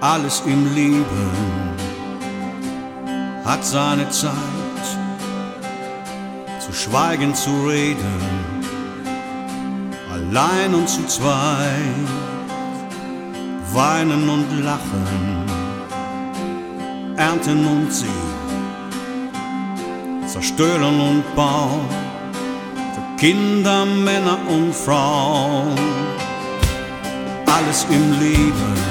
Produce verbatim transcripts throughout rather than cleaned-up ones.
Alles im Leben hat seine Zeit, zu schweigen, zu reden, allein und zu zweit, weinen und lachen, ernten und sehen, zerstören und bauen, für Kinder, Männer und Frauen. Alles im Leben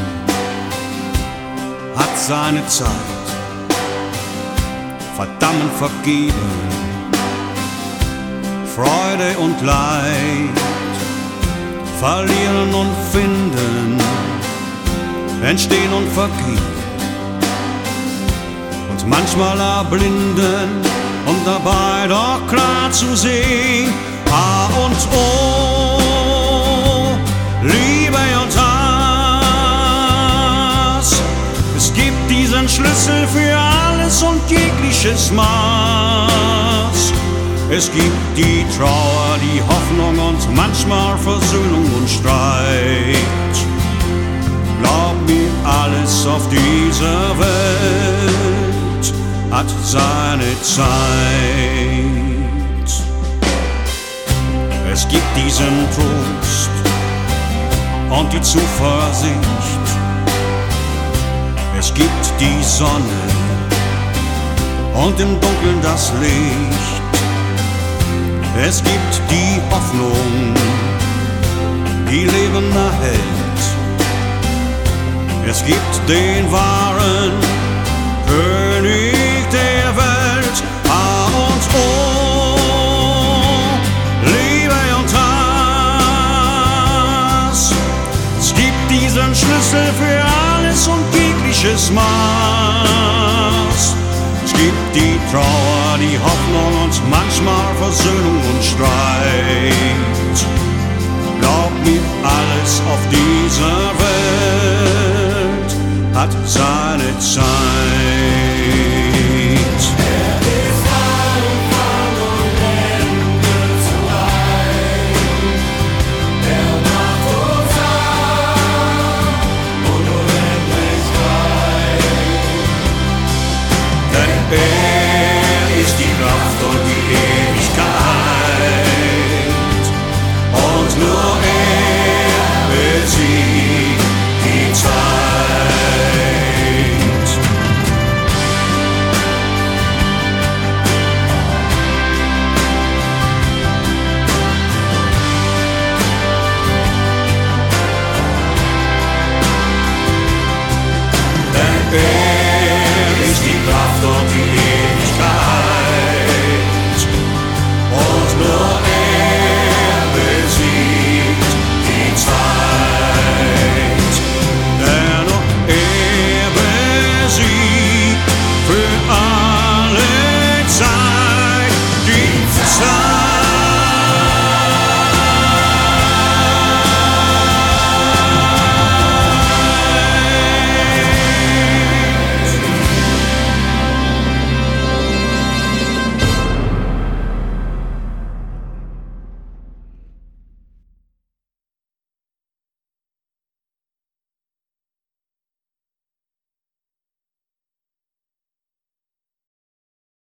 hat seine Zeit, verdammen, vergeben, Freude und Leid, verlieren und finden, entstehen und vergehen und manchmal erblinden und dabei doch klar zu sehen. A und O, Liebe und Hass. Es gibt diesen Schlüssel für alles und jegliches Maß. Es gibt die Trauer, die Hoffnung und manchmal Versöhnung und Streit. Glaub mir, alles auf dieser Welt hat seine Zeit. Es gibt diesen Trost und die Zuversicht. Es gibt die Sonne und im Dunkeln das Licht. Es gibt die Hoffnung, die Leben erhält. Es gibt den wahren König der Welt. A und O, Liebe und Hass. Es gibt diesen Schlüssel für alles und jegliches Maß. Es gibt die Trauer, die Hoffnung und manchmal Versöhnung und Streit. Glaub mir, alles auf dieser Welt hat seine Zeit.